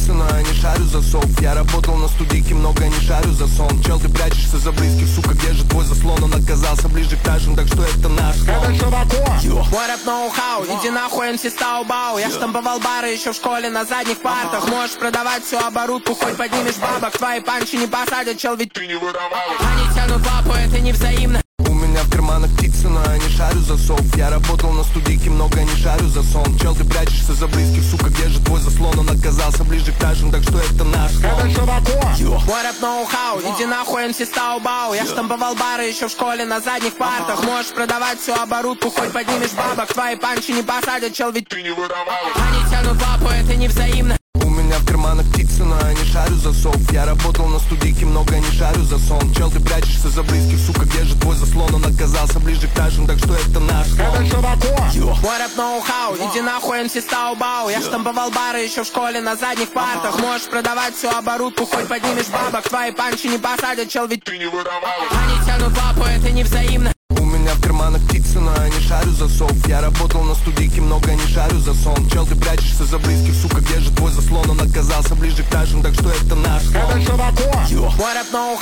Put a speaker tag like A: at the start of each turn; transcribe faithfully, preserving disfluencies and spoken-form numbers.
A: птица, но я не шарю за сов. Я работал на студийке, много не шарю за сон. Чел, ты прячешься за близких, сука, где же твой заслон? Он оказался ближе к нашим, так что это наш сон.
B: Мой рэп ноу-хау, иди нахуй, эм си Стаубау. Я штамповал бары еще в школе на задних партах. Можешь продавать всю оборудку, хоть поднимешь бабок. Твои панчи не посадят, чел, ведь ты не воровал. Они тянут лапу, это невзаимно.
A: У меня в карманах птица, но я не шарю за сов. Я работал на студийке, много не шарю за сон. Чел, ты прячешься за близких, сука, где же твой заслон? Он оказался ближе к нашим, так что это наш сон.
B: Мой рэп ноу-хау, иди нахуй, эм си Стаубау. Я штамповал бары еще в школе на задних партах. Можешь продавать всю оборудку, хоть поднимешь бабок. Твои панчи не посадят, чел, ведь ты не воровал. Они тянут лапу, это невзаимно.
A: У меня в карманах птица, но я не шарю за сов. Я работал на студийке, много не шарю за сон. Чел, ты прячешься за близких, сука, где же твой заслон? Он оказался ближе к нашим, так что это наш сон.
B: Мой рэп ноу-хау, иди нахуй, эм си Стаубау. Я штамповал бары еще в школе на задних партах. Можешь продавать всю оборудку, хоть поднимешь бабок. Твои панчи не посадят, чел, ведь ты не воровал. Они тянут лапу, это невзаимно.
A: У меня в карманах птица, но я не шарю за сов. Я работал на студийке, много не шарю за сон. Чел, ты прячешься за близких, сука, где же твой заслон? Он оказался ближе к нашим, так что это наш сон.
B: Мой рэп ноу-хау.